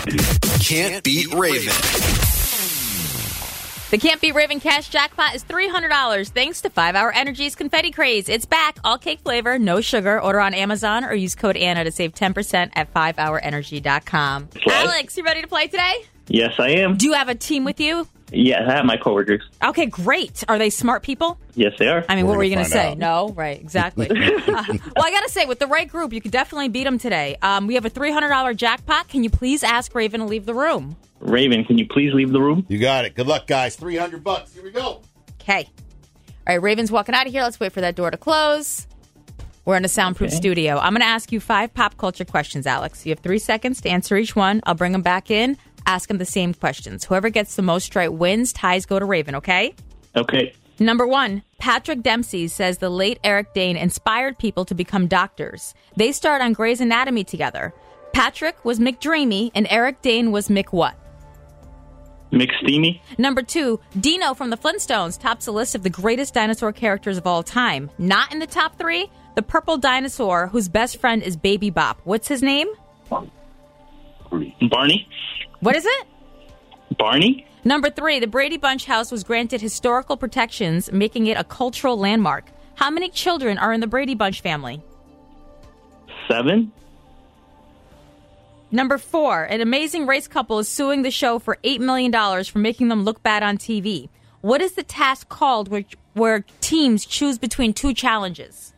Can't Beat Raven. The Can't Beat Raven cash jackpot is $300 thanks to 5 Hour Energy's Confetti Craze. It's back, all cake flavor, no sugar. Order on Amazon or use code Anna to save 10% at 5hourenergy.com. Alex, you ready to play today? Yes, I am. Do you have a team with you? Yes, I have my coworkers. Okay, great. Are they smart people? Yes, they are. I mean, what were you going to say? out. No? Right, exactly. Well, I got to say, with the right group, you could definitely beat them today. We have a $300 jackpot. Can you please ask Raven to leave the room? Raven, can you please leave the room? You got it. Good luck, guys. $300. Here we go. Okay. All right, Raven's walking out of here. Let's wait for that door to close. We're in a soundproof studio. I'm going to ask you 5 pop culture questions, Alex. You have 3 seconds to answer each one. I'll bring them back in, ask them the same questions. Whoever gets the most right wins. Ties go to Raven, okay? Okay. Number 1, Patrick Dempsey says the late Eric Dane inspired people to become doctors. They starred on Grey's Anatomy together. Patrick was McDreamy and Eric Dane was Mick what? McSteamy. Number 2, Dino from the Flintstones tops a list of the greatest dinosaur characters of all time. Not in the top 3, the purple dinosaur whose best friend is Baby Bop. What's his name? Barney. What is it? Barney. Number 3, the Brady Bunch house was granted historical protections, making it a cultural landmark. How many children are in the Brady Bunch family? 7. Number 4, an Amazing Race couple is suing the show for $8 million for making them look bad on TV. What is the task called where teams choose between 2 challenges?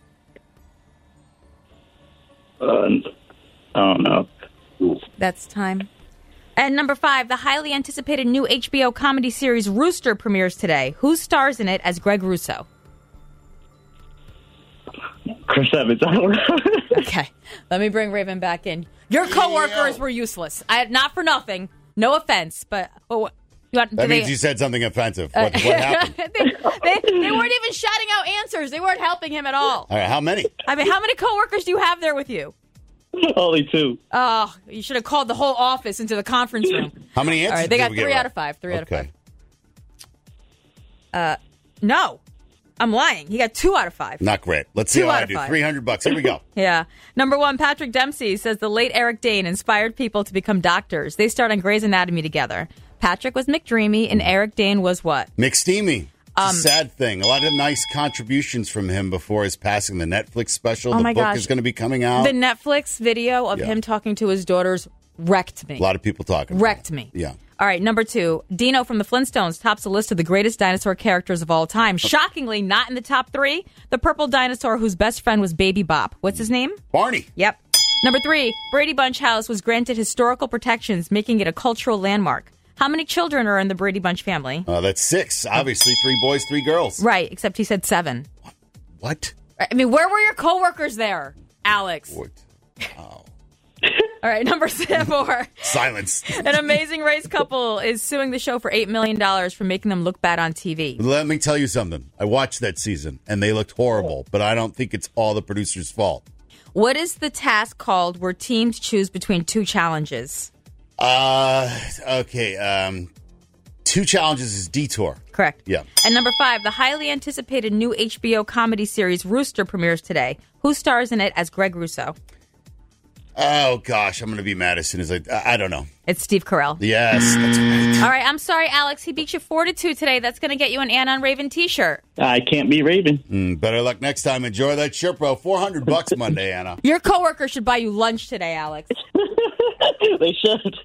I don't know. That's time. And number 5, the highly anticipated new HBO comedy series Rooster premieres today. Who stars in it as Greg Russo? Chris Evans. I don't know. Okay, let me bring Raven back in. Your coworkers were useless. Not for nothing. No offense, but That means you said something offensive. What happened? they weren't even shouting out answers. They weren't helping him at all. All right, how many? I mean, how many coworkers do you have there with you? Only 2. Oh, you should have called the whole office into the conference room. How many answers? All right, they got did we get 3 right? out of 5. 3 out of 5. Okay. No, I'm lying. He got 2 out of 5. Not great. Let's see 2 how out I of do. 5. $300. Here we go. Yeah. Number 1, Patrick Dempsey says the late Eric Dane inspired people to become doctors. They starred on Grey's Anatomy together. Patrick was McDreamy and Eric Dane was what? McSteamy. It's a sad thing. A lot of nice contributions from him before his passing. The Netflix special. Oh the my book gosh. is going to be coming out. The Netflix video of him talking to his daughters wrecked me. A lot of people talking. Wrecked about it. me. Yeah. All right, number 2, Dino from the Flintstones tops a list of the greatest dinosaur characters of all time. Shockingly, not in the top 3, the purple dinosaur whose best friend was Baby Bop. What's his name? Barney. Yep. Number 3, Brady Bunch house was granted historical protections, making it a cultural landmark. How many children are in the Brady Bunch family? That's 6. Obviously, 3 boys, 3 girls. Right, except he said 7. What? I mean, where were your coworkers there, Alex? What? Wow. All right, number 4. Silence. An Amazing Race couple is suing the show for $8 million for making them look bad on TV. Let me tell you something. I watched that season, and they looked horrible, but I don't think it's all the producer's fault. What is the task called where teams choose between 2 challenges? Okay. 2 challenges is Detour. Correct. Yeah. And number 5, the highly anticipated new HBO comedy series Rooster premieres today. Who stars in it as Greg Russo? Oh, gosh. I'm going to be mad as soon as I don't know. It's Steve Carell. Yes, that's right. All right, I'm sorry, Alex. He beat you 4-2 today. That's going to get you an Anna and Raven t-shirt. I can't beat Raven. Better luck next time. Enjoy that shirt, bro. $400 Monday, Anna. Your coworker should buy you lunch today, Alex. They should.